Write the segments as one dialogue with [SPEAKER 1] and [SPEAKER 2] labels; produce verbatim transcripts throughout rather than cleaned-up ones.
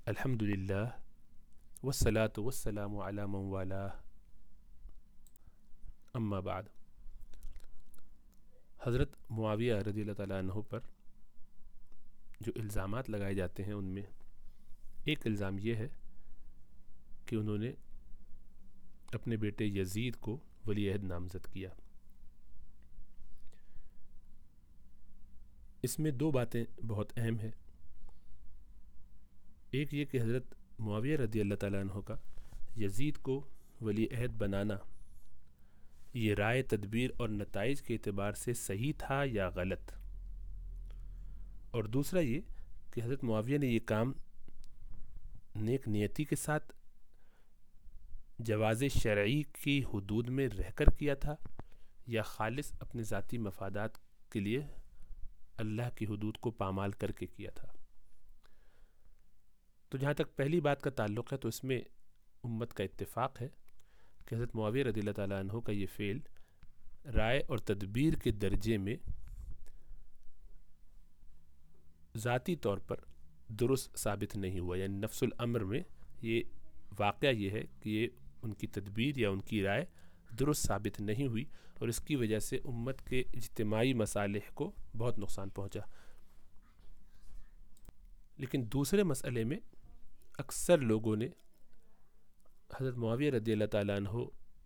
[SPEAKER 1] الحمد للہ والصلاة والسلام علی من والاہ اما بعد۔ حضرت معاویہ رضی اللہ تعالیٰ عنہ پر جو الزامات لگائے جاتے ہیں ان میں ایک الزام یہ ہے کہ انہوں نے اپنے بیٹے یزید کو ولی عہد نامزد کیا۔ اس میں دو باتیں بہت اہم ہیں۔ ایک یہ کہ حضرت معاویہ رضی اللہ تعالیٰ عنہ کا یزید کو ولی عہد بنانا یہ رائے تدبیر اور نتائج کے اعتبار سے صحیح تھا یا غلط، اور دوسرا یہ کہ حضرت معاویہ نے یہ کام نیک نیتی کے ساتھ جواز شرعی کی حدود میں رہ کر کیا تھا یا خالص اپنے ذاتی مفادات کے لیے اللہ کی حدود کو پامال کر کے کیا تھا۔ تو جہاں تک پہلی بات کا تعلق ہے تو اس میں امت کا اتفاق ہے کہ حضرت معاویہ رضی اللہ تعالیٰ عنہ کا یہ فعل رائے اور تدبیر کے درجے میں ذاتی طور پر درست ثابت نہیں ہوا، یعنی نفس الامر میں یہ واقعہ یہ ہے کہ یہ ان کی تدبیر یا ان کی رائے درست ثابت نہیں ہوئی، اور اس کی وجہ سے امت کے اجتماعی مصالح کو بہت نقصان پہنچا۔ لیکن دوسرے مسئلے میں اکثر لوگوں نے حضرت معاویہ رضی اللہ تعالیٰ عنہ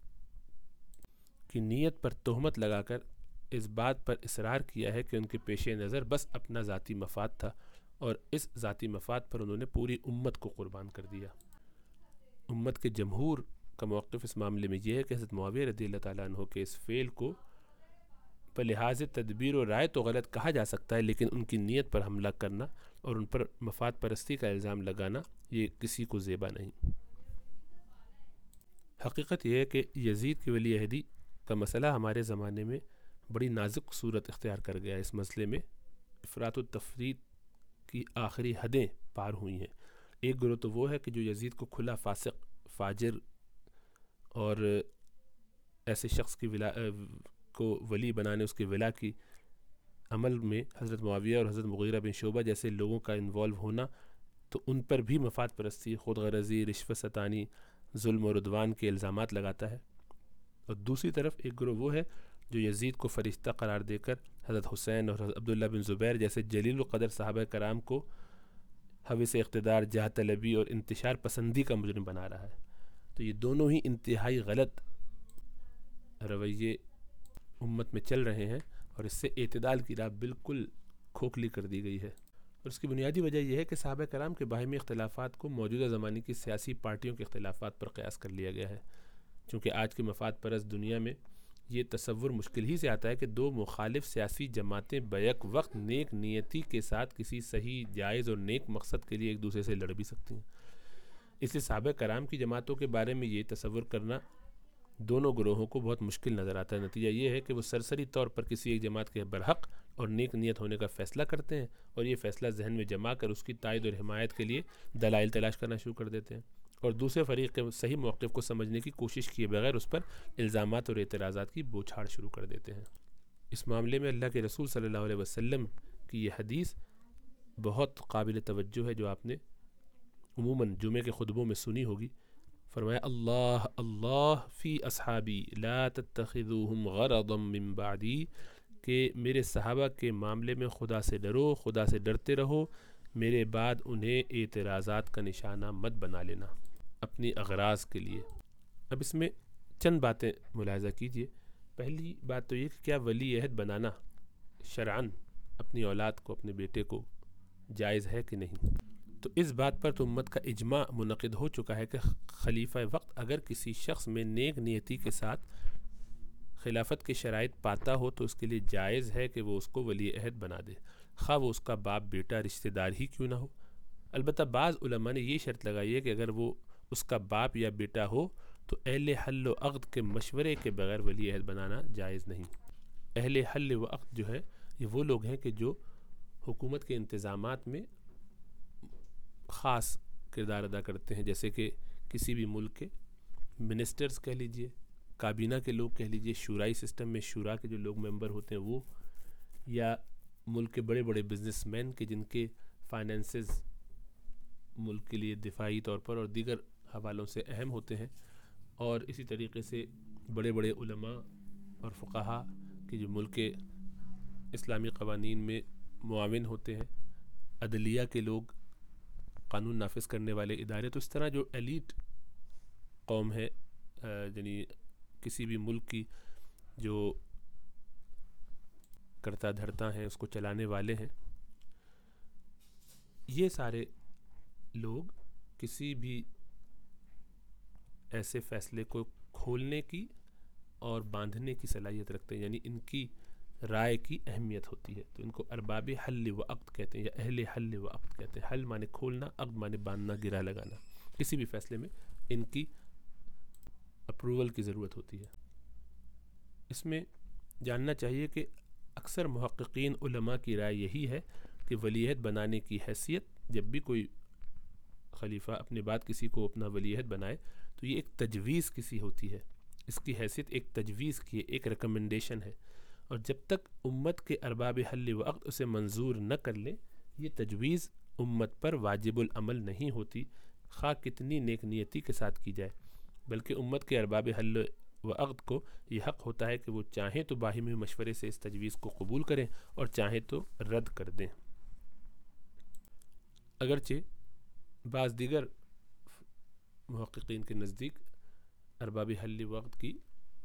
[SPEAKER 1] کی نیت پر تہمت لگا کر اس بات پر اصرار کیا ہے کہ ان کے پیش نظر بس اپنا ذاتی مفاد تھا، اور اس ذاتی مفاد پر انہوں نے پوری امت کو قربان کر دیا۔ امت کے جمہور کا موقف اس معاملے میں یہ ہے کہ حضرت معاویہ رضی اللہ تعالیٰ عنہ کے اس فعل کو بلحاظ تدبیر و رائے تو غلط کہا جا سکتا ہے، لیکن ان کی نیت پر حملہ کرنا اور ان پر مفاد پرستی کا الزام لگانا یہ کسی کو زیبا نہیں۔ حقیقت یہ ہے کہ یزید کی ولی عہدی کا مسئلہ ہمارے زمانے میں بڑی نازک صورت اختیار کر گیا ہے۔ اس مسئلے میں افراط و تفریط کی آخری حدیں پار ہوئی ہیں۔ ایک گروہ تو وہ ہے کہ جو یزید کو کھلا فاسق، فاجر اور ایسے شخص کی ولا کو ولی بنانے، اس کے ولا کی عمل میں حضرت معاویہ اور حضرت مغیرہ بن شعبہ جیسے لوگوں کا انوالو ہونا، تو ان پر بھی مفاد پرستی، خود غرضی، رشوت ستانی، ظلم و عدوان کے الزامات لگاتا ہے۔ اور دوسری طرف ایک گروہ وہ ہے جو یزید کو فرشتہ قرار دے کر حضرت حسین اور حضرت عبداللہ بن زبیر جیسے جلیل القدر صحابہ کرام کو ہوس اقتدار، جاہ طلبی اور انتشار پسندی کا مجرم بنا رہا ہے۔ تو یہ دونوں ہی انتہائی غلط رویے امت میں چل رہے ہیں، اور اس سے اعتدال کی راہ بالکل کھوکھلی کر دی گئی ہے۔ اور اس کی بنیادی وجہ یہ ہے کہ صحابہ کرام کے باہمی اختلافات کو موجودہ زمانے کی سیاسی پارٹیوں کے اختلافات پر قیاس کر لیا گیا ہے۔ چونکہ آج کی مفاد پرست دنیا میں یہ تصور مشکل ہی سے آتا ہے کہ دو مخالف سیاسی جماعتیں بیک وقت نیک نیتی کے ساتھ کسی صحیح، جائز اور نیک مقصد کے لیے ایک دوسرے سے لڑ بھی سکتی ہیں۔ اس لیے صحابہ کرام کی جماعتوں کے بارے میں یہ تصور کرنا دونوں گروہوں کو بہت مشکل نظر آتا ہے۔ نتیجہ یہ ہے کہ وہ سرسری طور پر کسی ایک جماعت کے برحق اور نیک نیت ہونے کا فیصلہ کرتے ہیں، اور یہ فیصلہ ذہن میں جما کر اس کی تائید اور حمایت کے لیے دلائل تلاش کرنا شروع کر دیتے ہیں، اور دوسرے فریق کے صحیح موقف کو سمجھنے کی کوشش کیے بغیر اس پر الزامات اور اعتراضات کی بوچھاڑ شروع کر دیتے ہیں۔ اس معاملے میں اللہ کے رسول صلی اللہ علیہ وسلم کی یہ حدیث بہت قابل توجہ ہے جو آپ نے عموماً جمعے کے خطبوں میں سنی ہوگی۔ فرمایا اللہ اللہ فی اصحابی لا تتخذوہم غرضا من بعدی، کہ میرے صحابہ کے معاملے میں خدا سے ڈرو، خدا سے ڈرتے رہو، میرے بعد انہیں اعتراضات کا نشانہ مت بنا لینا اپنی اغراض کے لیے۔ اب اس میں چند باتیں ملاحظہ کیجئے۔ پہلی بات تو یہ کہ کیا ولی عہد بنانا شرعاً اپنی اولاد کو، اپنے بیٹے کو جائز ہے کہ نہیں؟ تو اس بات پر تو امت کا اجماع منعقد ہو چکا ہے کہ خلیفہ وقت اگر کسی شخص میں نیک نیتی کے ساتھ خلافت کے شرائط پاتا ہو تو اس کے لیے جائز ہے کہ وہ اس کو ولی عہد بنا دے، خواہ وہ اس کا باپ، بیٹا، رشتہ دار ہی کیوں نہ ہو۔ البتہ بعض علماء نے یہ شرط لگائی ہے کہ اگر وہ اس کا باپ یا بیٹا ہو تو اہل حل و عقد کے مشورے کے بغیر ولی عہد بنانا جائز نہیں۔ اہل حل و عقد جو ہے یہ وہ لوگ ہیں کہ جو حکومت کے انتظامات میں خاص کردار ادا کرتے ہیں، جیسے کہ کسی بھی ملک کے منسٹرز کہہ لیجئے، کابینہ کے لوگ کہہ لیجئے، شورائی سسٹم میں شورا کے جو لوگ ممبر ہوتے ہیں وہ، یا ملک کے بڑے بڑے بزنس مین کے جن کے فائنینسز ملک کے لیے دفاعی طور پر اور دیگر حوالوں سے اہم ہوتے ہیں، اور اسی طریقے سے بڑے بڑے علماء اور فقہا کہ جو ملک کے اسلامی قوانین میں معاون ہوتے ہیں، عدلیہ کے لوگ، قانون نافذ کرنے والے ادارے. تو اس طرح جو ایلیٹ قوم ہے، یعنی کسی بھی ملک کی جو کرتا دھرتا ہیں، اس کو چلانے والے ہیں، یہ سارے لوگ کسی بھی ایسے فیصلے کو کھولنے کی اور باندھنے کی صلاحیت رکھتے ہیں، یعنی ان کی رائے کی اہمیت ہوتی ہے. تو ان کو ارباب حل و عقد کہتے ہیں، یا اہل حل و عقد کہتے ہیں. حل مانے کھولنا، عقد مانے باندھنا، گرا لگانا. کسی بھی فیصلے میں ان کی اپروول کی ضرورت ہوتی ہے. اس میں جاننا چاہیے کہ اکثر محققین علماء کی رائے یہی ہے کہ ولی عہد بنانے کی حیثیت، جب بھی کوئی خلیفہ اپنے بعد کسی کو اپنا ولی عہد بنائے تو یہ ایک تجویز کسی ہوتی ہے. اس کی حیثیت ایک تجویز کی ہے، ایک ریکمنڈیشن ہے، اور جب تک امت کے ارباب حل و عقد اسے منظور نہ کر لیں، یہ تجویز امت پر واجب العمل نہیں ہوتی، خواہ کتنی نیک نیتی کے ساتھ کی جائے. بلکہ امت کے ارباب حل و عقد کو یہ حق ہوتا ہے کہ وہ چاہیں تو باہمی مشورے سے اس تجویز کو قبول کریں اور چاہیں تو رد کر دیں. اگرچہ بعض دیگر محققین کے نزدیک ارباب حل و عقد کی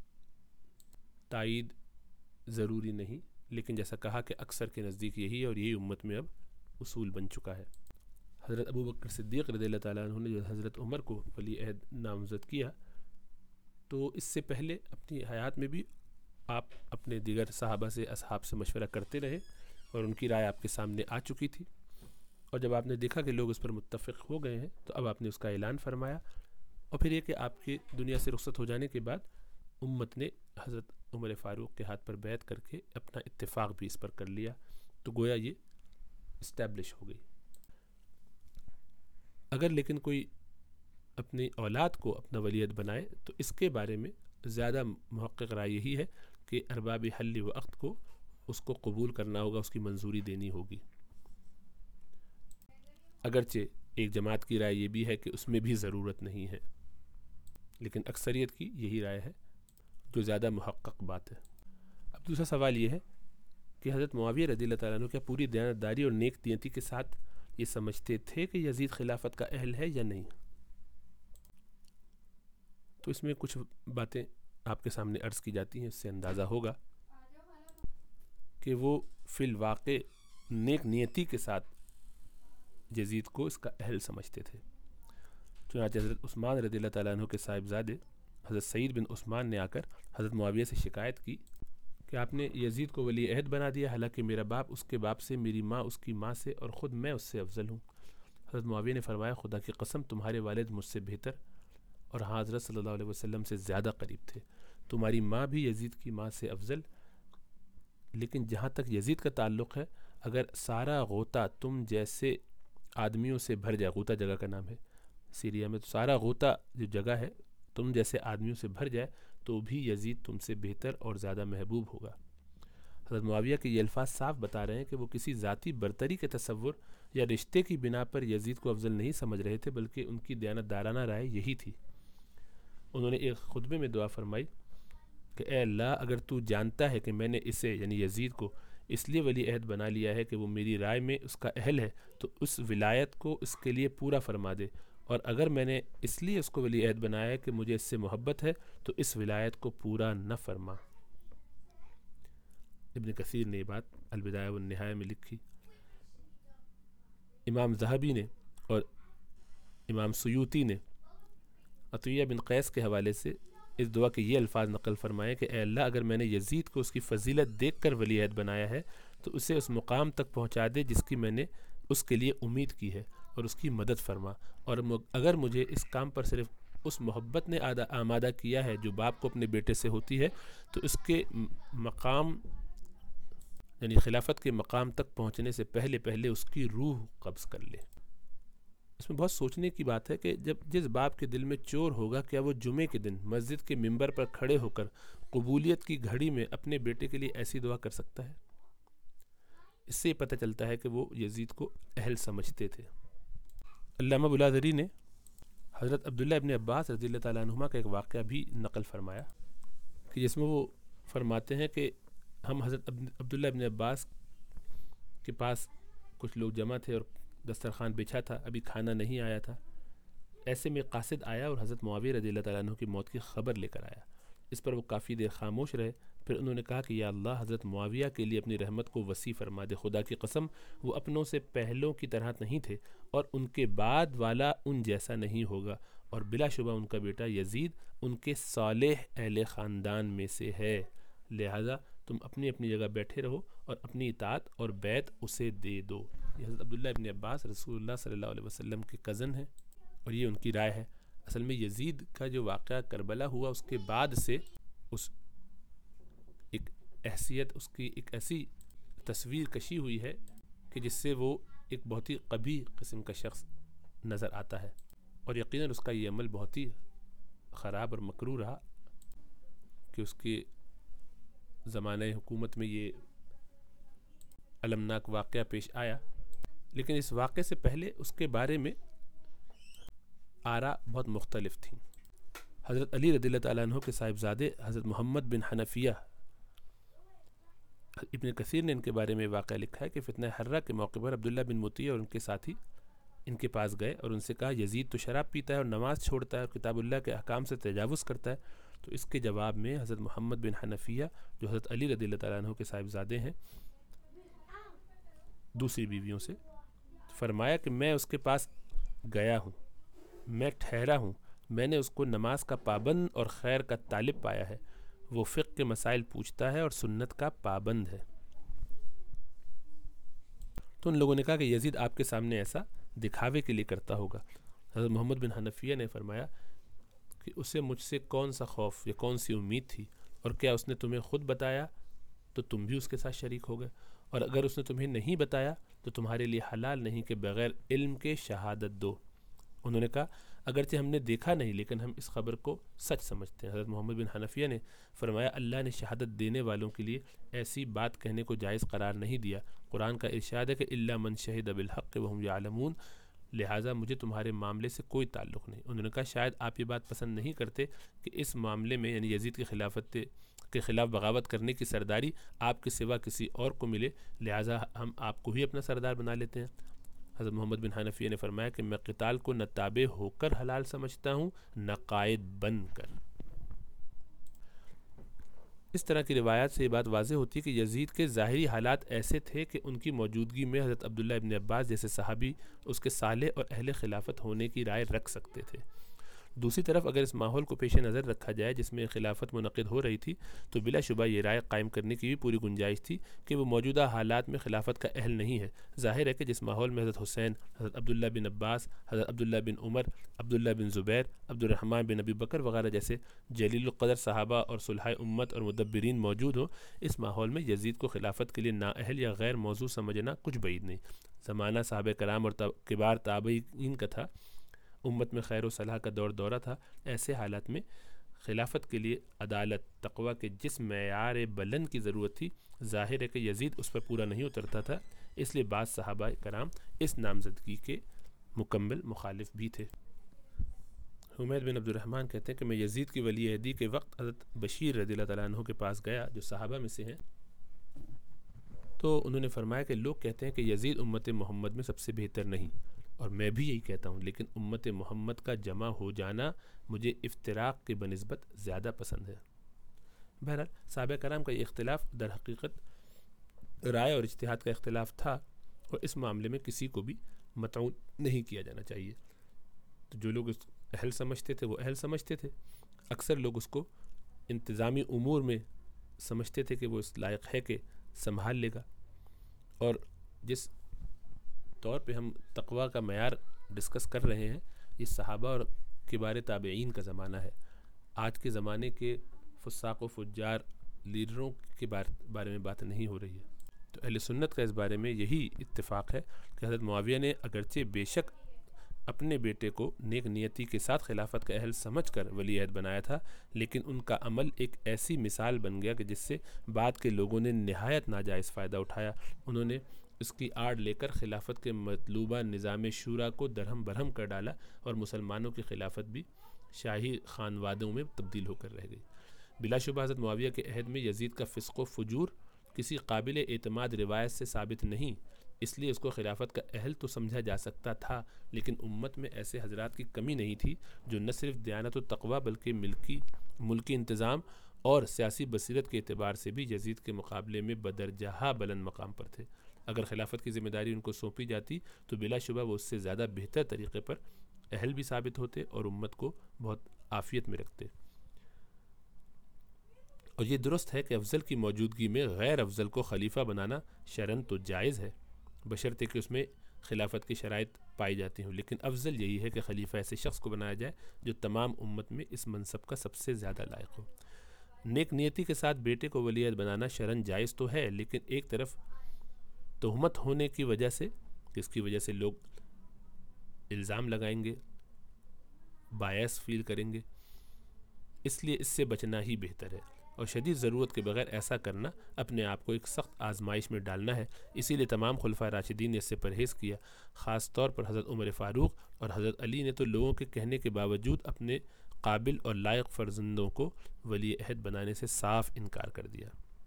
[SPEAKER 1] تائید ضروری نہیں، لیکن جیسا کہا کہ اکثر کے نزدیک یہی ہے، اور یہی امت میں اب اصول بن چکا ہے. حضرت ابو بکر صدیق رضی اللہ تعالیٰ عنہ نے جو حضرت عمر کو ولی عہد نامزد کیا، تو اس سے پہلے اپنی حیات میں بھی آپ اپنے دیگر صحابہ سے، اصحاب سے مشورہ کرتے رہے، اور ان کی رائے آپ کے سامنے آ چکی تھی. اور جب آپ نے دیکھا کہ لوگ اس پر متفق ہو گئے ہیں، تو اب آپ نے اس کا اعلان فرمایا. اور پھر یہ کہ آپ کے دنیا سے رخصت ہو جانے کے بعد امت نے حضرت عمر فاروق کے ہاتھ پر بیعت کر کے اپنا اتفاق بھی اس پر کر لیا. تو گویا یہ اسٹیبلش ہو گئی. اگر لیکن کوئی اپنی اولاد کو اپنا ولی عہد بنائے تو اس کے بارے میں زیادہ محقق رائے یہی ہے کہ ارباب حل و عقد کو اس کو قبول کرنا ہوگا، اس کی منظوری دینی ہوگی. اگرچہ ایک جماعت کی رائے یہ بھی ہے کہ اس میں بھی ضرورت نہیں ہے، لیکن اکثریت کی یہی رائے ہے جو زیادہ محقق بات ہے. اب دوسرا سوال یہ ہے کہ حضرت معاویہ رضی اللہ تعالیٰ عنہ کیا پوری دیانتداری اور نیک نیتی کے ساتھ یہ سمجھتے تھے کہ یزید خلافت کا اہل ہے یا نہیں؟ تو اس میں کچھ باتیں آپ کے سامنے عرض کی جاتی ہیں. اس سے اندازہ ہوگا کہ وہ فی الواقع نیک نیتی کے ساتھ یزید کو اس کا اہل سمجھتے تھے. چنانچہ حضرت عثمان رضی اللہ تعالیٰ عنہ کے صاحبزادے حضرت سعید بن عثمان نے آ کر حضرت معاویہ سے شکایت کی کہ آپ نے یزید کو ولی عہد بنا دیا، حالانکہ میرا باپ اس کے باپ سے، میری ماں اس کی ماں سے، اور خود میں اس سے افضل ہوں. حضرت معاویہ نے فرمایا خدا کی قسم تمہارے والد مجھ سے بہتر اور حضرت صلی اللہ علیہ وسلم سے زیادہ قریب تھے. تمہاری ماں بھی یزید کی ماں سے افضل، لیکن جہاں تک یزید کا تعلق ہے، اگر سارا غوطہ تم جیسے آدمیوں سے بھر جائے، غوطہ جگہ کا نام ہے سیریا میں، تو سارا غوطہ جو جگہ ہے تم جیسے آدمیوں سے بھر جائے تو بھی یزید تم سے بہتر اور زیادہ محبوب ہوگا. حضرت معاویہ کے یہ الفاظ صاف بتا رہے ہیں کہ وہ کسی ذاتی برتری کے تصور یا رشتے کی بنا پر یزید کو افضل نہیں سمجھ رہے تھے، بلکہ ان کی دیانتدارانہ رائے یہی تھی. انہوں نے ایک خطبے میں دعا فرمائی کہ اے اللہ، اگر تو جانتا ہے کہ میں نے اسے یعنی یزید کو اس لیے ولی عہد بنا لیا ہے کہ وہ میری رائے میں اس کا اہل ہے، تو اس ولایت کو اس کے لیے پورا فرما دے، اور اگر میں نے اس لیے اس کو ولی عہد بنایا ہے کہ مجھے اس سے محبت ہے تو اس ولایت کو پورا نہ فرما. ابن کثیر نے یہ بات البدایہ والنہایہ میں لکھی. امام ذہبی نے اور امام سیوطی نے عطیہ بن قیس کے حوالے سے اس دعا کے یہ الفاظ نقل فرمائے کہ اے اللہ، اگر میں نے یزید کو اس کی فضیلت دیکھ کر ولی عہد بنایا ہے تو اسے اس مقام تک پہنچا دے جس کی میں نے اس کے لیے امید کی ہے، اور اس کی مدد فرما. اور اگر مجھے اس کام پر صرف اس محبت نے آمادہ کیا ہے جو باپ کو اپنے بیٹے سے ہوتی ہے، تو اس کے مقام یعنی خلافت کے مقام تک پہنچنے سے پہلے پہلے اس کی روح قبض کر لے. اس میں بہت سوچنے کی بات ہے کہ جب جس باپ کے دل میں چور ہوگا، کیا وہ جمعے کے دن مسجد کے ممبر پر کھڑے ہو کر قبولیت کی گھڑی میں اپنے بیٹے کے لیے ایسی دعا کر سکتا ہے؟ اس سے پتہ چلتا ہے کہ وہ یزید کو اہل سمجھتے تھے. علامہ بلادری نے حضرت عبداللہ ابن عباس رضی اللہ تعالیٰ عنہما کا ایک واقعہ بھی نقل فرمایا کہ جس میں وہ فرماتے ہیں کہ ہم حضرت عبداللہ ابن عباس کے پاس کچھ لوگ جمع تھے اور دسترخوان بچھا تھا، ابھی کھانا نہیں آیا تھا۔ ایسے میں قاصد آیا اور حضرت معاویہ رضی اللہ تعالیٰ عنہ کی موت کی خبر لے کر آیا۔ اس پر وہ کافی دیر خاموش رہے، پھر انہوں نے کہا کہ یا اللہ حضرت معاویہ کے لیے اپنی رحمت کو وسیع فرما دے، خدا کی قسم وہ اپنوں سے پہلوں کی طرح نہیں تھے اور ان کے بعد والا ان جیسا نہیں ہوگا، اور بلا شبہ ان کا بیٹا یزید ان کے صالح اہل خاندان میں سے ہے، لہذا تم اپنی اپنی جگہ بیٹھے رہو اور اپنی اطاعت اور بیعت اسے دے دو۔ یہ حضرت عبداللہ ابن عباس رسول اللہ صلی اللہ علیہ وسلم کے کزن ہیں اور یہ ان کی رائے ہے۔ اصل میں یزید کا جو واقعہ کربلا ہوا اس کے بعد سے اس ایک حیثیت اس کی ایک ایسی تصویر کشی ہوئی ہے کہ جس سے وہ ایک بہت ہی قبیح قسم کا شخص نظر آتا ہے، اور یقیناً اس کا یہ عمل بہت ہی خراب اور مکروہ رہا کہ اس کے زمانہ حکومت میں یہ المناک واقعہ پیش آیا۔ لیکن اس واقعے سے پہلے اس کے بارے میں آراء بہت مختلف تھیں۔ حضرت علی رضی اللہ تعالیٰ عنہ کے صاحبزادے حضرت محمد بن حنفیہ، ابن کثیر نے ان کے بارے میں واقعہ لکھا ہے کہ فتنہ حرہ کے موقع پر عبداللہ بن مطیع اور ان کے ساتھی ان کے پاس گئے اور ان سے کہا یزید تو شراب پیتا ہے اور نماز چھوڑتا ہے اور کتاب اللہ کے احکام سے تجاوز کرتا ہے۔ تو اس کے جواب میں حضرت محمد بن حنفیہ جو حضرت علی رضی اللہ تعالیٰ عنہ کے صاحبزادے ہیں دوسری بیویوں سے، فرمایا کہ میں اس کے پاس گیا ہوں، میں ٹھہرا ہوں، میں نے اس کو نماز کا پابند اور خیر کا طالب پایا ہے، وہ فقہ کے مسائل پوچھتا ہے اور سنت کا پابند ہے۔ تو ان لوگوں نے کہا کہ یزید آپ کے سامنے ایسا دکھاوے کے لیے کرتا ہوگا۔ حضرت محمد بن حنفیہ نے فرمایا کہ اسے مجھ سے کون سا خوف یا کون سی امید تھی، اور کیا اس نے تمہیں خود بتایا تو تم بھی اس کے ساتھ شریک ہو گئے، اور اگر اس نے تمہیں نہیں بتایا تو تمہارے لیے حلال نہیں کہ بغیر علم کے شہادت دو۔ انہوں نے کہا اگرچہ ہم نے دیکھا نہیں لیکن ہم اس خبر کو سچ سمجھتے ہیں۔ حضرت محمد بن حنفیہ نے فرمایا اللہ نے شہادت دینے والوں کے لیے ایسی بات کہنے کو جائز قرار نہیں دیا، قرآن کا ارشاد ہے کہ الا من شہد بالحق وهم یعلمون، لہٰذا مجھے تمہارے معاملے سے کوئی تعلق نہیں۔ انہوں نے کہا شاید آپ یہ بات پسند نہیں کرتے کہ اس معاملے میں یعنی یزید کی خلافت کے خلاف بغاوت کرنے کی سرداری آپ کے سوا کسی اور کو ملے، لہٰذا ہم آپ کو ہی اپنا سردار بنا لیتے ہیں۔ حضرت محمد بن حنفیہ نے فرمایا کہ میں قتال کو نہ تابع ہو کر حلال سمجھتا ہوں نہ قائد بن کر۔ اس طرح کی روایات سے یہ بات واضح ہوتی ہے کہ یزید کے ظاہری حالات ایسے تھے کہ ان کی موجودگی میں حضرت عبداللہ ابن عباس جیسے صحابی اس کے صالح اور اہل خلافت ہونے کی رائے رکھ سکتے تھے۔ دوسری طرف اگر اس ماحول کو پیش نظر رکھا جائے جس میں خلافت منعقد ہو رہی تھی تو بلا شبہ یہ رائے قائم کرنے کی بھی پوری گنجائش تھی کہ وہ موجودہ حالات میں خلافت کا اہل نہیں ہے۔ ظاہر ہے کہ جس ماحول میں حضرت حسین، حضرت عبداللہ بن عباس، حضرت عبداللہ بن عمر، عبداللہ بن زبیر، عبد الرحمن بن ابی بکر وغیرہ جیسے جلیل القدر صحابہ اور صلحاء امت اور مدبرین موجود ہوں، اس ماحول میں یزید کو خلافت کے لیے نااہل یا غیر موضوع سمجھنا کچھ بعید نہیں۔ زمانہ صحابہ کرام اور کبار تابعین کا تھا، امت میں خیر و صلاح کا دور دورہ تھا، ایسے حالات میں خلافت کے لیے عدالت تقوی کے جس معیار بلند کی ضرورت تھی ظاہر ہے کہ یزید اس پر پورا نہیں اترتا تھا، اس لیے بعض صحابہ کرام اس نامزدگی کے مکمل مخالف بھی تھے۔ حمید بن عبد الرحمن کہتے ہیں کہ میں یزید کی ولی عہدی کے وقت حضرت بشیر رضی اللہ تعالیٰ عنہ کے پاس گیا جو صحابہ میں سے ہیں، تو انہوں نے فرمایا کہ لوگ کہتے ہیں کہ یزید امت محمد میں سب سے بہتر نہیں، اور میں بھی یہی کہتا ہوں، لیکن امت محمد کا جمع ہو جانا مجھے افتراق کے بنسبت زیادہ پسند ہے۔ بہرحال صحابہ کرام کا یہ اختلاف در حقیقت رائے اور اجتہاد کا اختلاف تھا، اور اس معاملے میں کسی کو بھی مطعون نہیں کیا جانا چاہیے۔ تو جو لوگ اس اہل سمجھتے تھے وہ اہل سمجھتے تھے، اکثر لوگ اس کو انتظامی امور میں سمجھتے تھے کہ وہ اس لائق ہے کہ سنبھال لے گا۔ اور جس طور پہ ہم تقوی کا معیار ڈسکس کر رہے ہیں یہ صحابہ اور کبار تابعین کا زمانہ ہے، آج کے زمانے کے فساق و فجار لیڈروں کے بارے میں بات نہیں ہو رہی ہے۔ تو اہل سنت کا اس بارے میں یہی اتفاق ہے کہ حضرت معاویہ نے اگرچہ بے شک اپنے بیٹے کو نیک نیتی کے ساتھ خلافت کا اہل سمجھ کر ولی عہد بنایا تھا، لیکن ان کا عمل ایک ایسی مثال بن گیا کہ جس سے بعد کے لوگوں نے نہایت ناجائز فائدہ اٹھایا۔ انہوں نے اس کی آڑ لے کر خلافت کے مطلوبہ نظام شورا کو درہم برہم کر ڈالا اور مسلمانوں کی خلافت بھی شاہی خانوادوں میں تبدیل ہو کر رہ گئی۔ بلا شبہ حضرت معاویہ کے عہد میں یزید کا فسق و فجور کسی قابل اعتماد روایت سے ثابت نہیں، اس لیے اس کو خلافت کا اہل تو سمجھا جا سکتا تھا، لیکن امت میں ایسے حضرات کی کمی نہیں تھی جو نہ صرف دیانت و تقوی بلکہ ملکی ملکی انتظام اور سیاسی بصیرت کے اعتبار سے بھی یزید کے مقابلے میں بدرجہ بلند مقام پر تھے۔ اگر خلافت کی ذمہ داری ان کو سونپی جاتی تو بلا شبہ وہ اس سے زیادہ بہتر طریقے پر اہل بھی ثابت ہوتے اور امت کو بہت عافیت میں رکھتے۔ اور یہ درست ہے کہ افضل کی موجودگی میں غیر افضل کو خلیفہ بنانا شرعاً تو جائز ہے، بشرطے کہ اس میں خلافت کی شرائط پائی جاتی ہوں، لیکن افضل یہی ہے کہ خلیفہ ایسے شخص کو بنایا جائے جو تمام امت میں اس منصب کا سب سے زیادہ لائق ہو۔ نیک نیتی کے ساتھ بیٹے کو ولی عہد بنانا شرعاً جائز تو ہے، لیکن ایک طرف تہمت ہونے کی وجہ سے، جس کی وجہ سے لوگ الزام لگائیں گے، باعث فیل کریں گے، اس لیے اس سے بچنا ہی بہتر ہے، اور شدید ضرورت کے بغیر ایسا کرنا اپنے آپ کو ایک سخت آزمائش میں ڈالنا ہے۔ اسی لیے تمام خلفائے راشدین نے اس سے پرہیز کیا، خاص طور پر حضرت عمر فاروق اور حضرت علی نے تو لوگوں کے کہنے کے باوجود اپنے قابل اور لائق فرزندوں کو ولی عہد بنانے سے صاف انکار کر دیا۔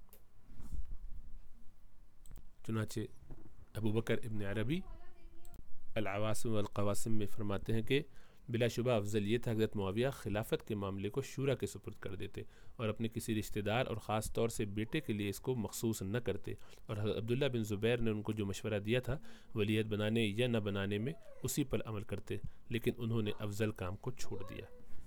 [SPEAKER 1] چنانچہ ابو بکر ابن عربی العواصم والقواسم میں فرماتے ہیں کہ بلا شبہ افضل یہ تھا حضرت معاویہ خلافت کے معاملے کو شورا کے سپرد کر دیتے اور اپنے کسی رشتہ دار اور خاص طور سے بیٹے کے لیے اس کو مخصوص نہ کرتے، اور حضرت عبداللہ بن زبیر نے ان کو جو مشورہ دیا تھا ولی عہد بنانے یا نہ بنانے میں اسی پر عمل کرتے، لیکن انہوں نے افضل کام کو چھوڑ دیا۔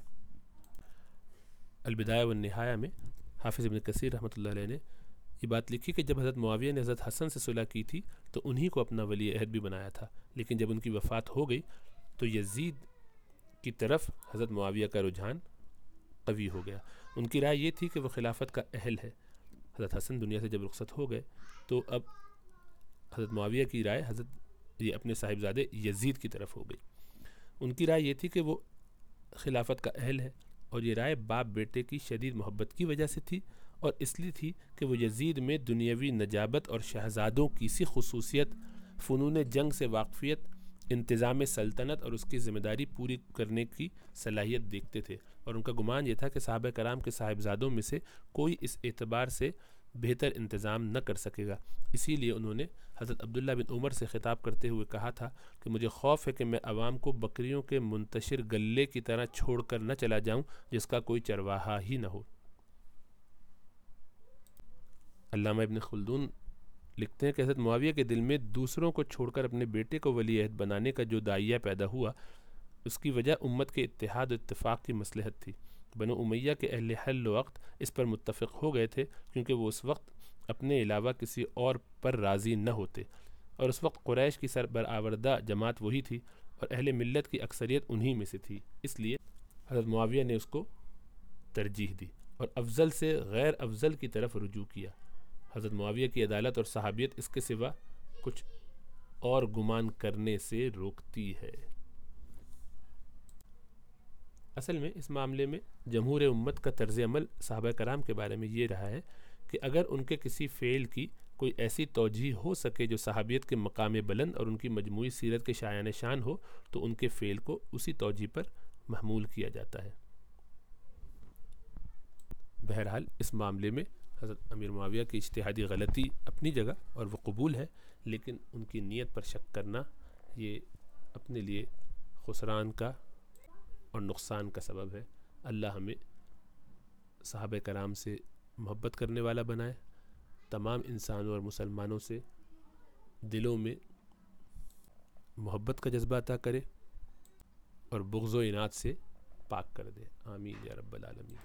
[SPEAKER 1] البدایہ والنہایہ میں حافظ ابن کثیر رحمۃ اللہ علیہ نے یہ بات لکھی کہ جب حضرت معاویہ نے حضرت حسن سے صلح کی تھی تو انہی کو اپنا ولی عہد بھی بنایا تھا، لیکن جب ان کی وفات ہو گئی تو یزید کی طرف حضرت معاویہ کا رجحان قوی ہو گیا۔ ان کی رائے یہ تھی کہ وہ خلافت کا اہل ہے۔ حضرت حسن دنیا سے جب رخصت ہو گئے تو اب حضرت معاویہ کی رائے حضرت یہ اپنے صاحبزادے یزید کی طرف ہو گئی۔ ان کی رائے یہ تھی کہ وہ خلافت کا اہل ہے، اور یہ رائے باپ بیٹے کی شدید محبت کی وجہ سے تھی، اور اس لیے تھی کہ وہ یزید میں دنیاوی نجابت اور شہزادوں کی سی خصوصیت، فنون جنگ سے واقفیت، انتظام سلطنت اور اس کی ذمہ داری پوری کرنے کی صلاحیت دیکھتے تھے، اور ان کا گمان یہ تھا کہ صحابہ کرام کے صاحبزادوں میں سے کوئی اس اعتبار سے بہتر انتظام نہ کر سکے گا۔ اسی لیے انہوں نے حضرت عبداللہ بن عمر سے خطاب کرتے ہوئے کہا تھا کہ مجھے خوف ہے کہ میں عوام کو بکریوں کے منتشر گلے کی طرح چھوڑ کر نہ چلا جاؤں جس کا کوئی چرواہا ہی نہ ہو۔ علامہ ابن خلدون لکھتے ہیں کہ حضرت معاویہ کے دل میں دوسروں کو چھوڑ کر اپنے بیٹے کو ولی عہد بنانے کا جو داعیہ پیدا ہوا، اس کی وجہ امت کے اتحاد و اتفاق کی مصلحت تھی۔ بنو امیہ کے اہل حل و عقد اس پر متفق ہو گئے تھے، کیونکہ وہ اس وقت اپنے علاوہ کسی اور پر راضی نہ ہوتے، اور اس وقت قریش کی سربرآوردہ جماعت وہی تھی اور اہل ملت کی اکثریت انہی میں سے تھی، اس لیے حضرت معاویہ نے اس کو ترجیح دی اور افضل سے غیر افضل کی طرف رجوع کیا۔ حضرت معاویہ کی عدالت اور صحابیت اس کے سوا کچھ اور گمان کرنے سے روکتی ہے۔ اصل میں اس معاملے میں جمہور امت کا طرز عمل صحابہ کرام کے بارے میں یہ رہا ہے کہ اگر ان کے کسی فعل کی کوئی ایسی توجیہ ہو سکے جو صحابیت کے مقام بلند اور ان کی مجموعی سیرت کے شایان شان ہو تو ان کے فعل کو اسی توجیہ پر محمول کیا جاتا ہے۔ بہرحال اس معاملے میں حضرت امیر معاویہ کی اجتہادی غلطی اپنی جگہ اور وہ قبول ہے، لیکن ان کی نیت پر شک کرنا یہ اپنے لیے خسران کا اور نقصان کا سبب ہے۔ اللہ ہمیں صحابہ کرام سے محبت کرنے والا بنائے، تمام انسانوں اور مسلمانوں سے دلوں میں محبت کا جذبہ عطا کرے اور بغض و عناد سے پاک کر دے۔ آمین یا رب العالمین۔